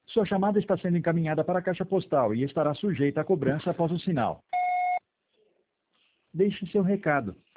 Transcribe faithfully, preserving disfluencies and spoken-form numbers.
Sua chamada está sendo encaminhada para a caixa postal e estará sujeita a cobrança após o sinal. Deixe seu recado.